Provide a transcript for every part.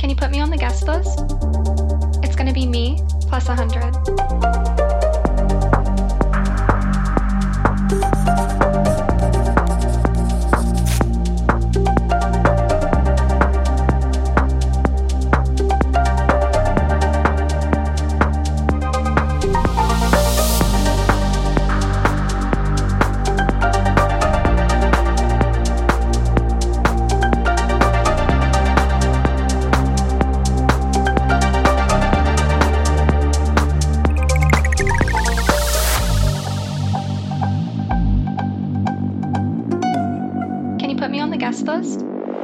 Can you put me on the guest list? It's gonna be me plus 100. Can you put me on the guest list?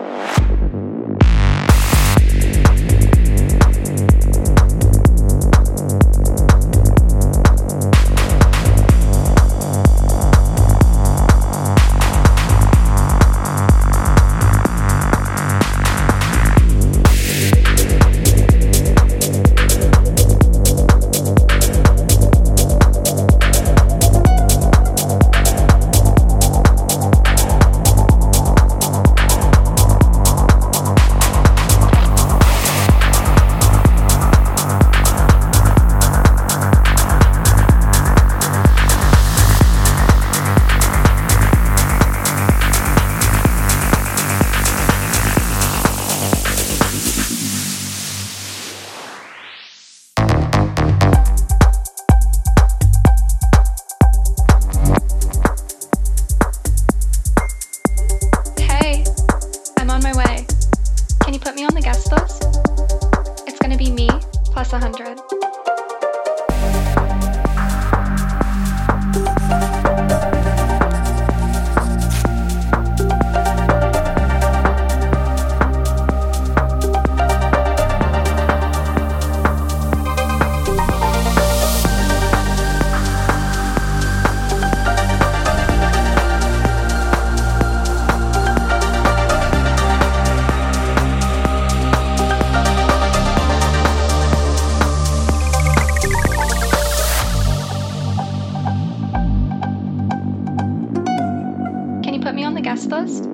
On my way. Can you put me on the guest list? It's gonna be me plus 100. Can you put me on the guest list?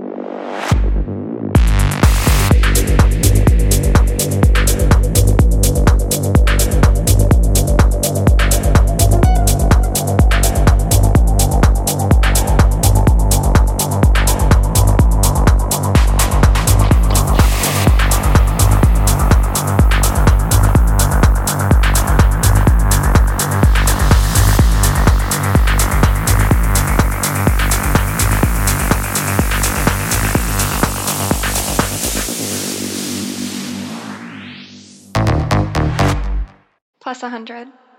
Plus 100.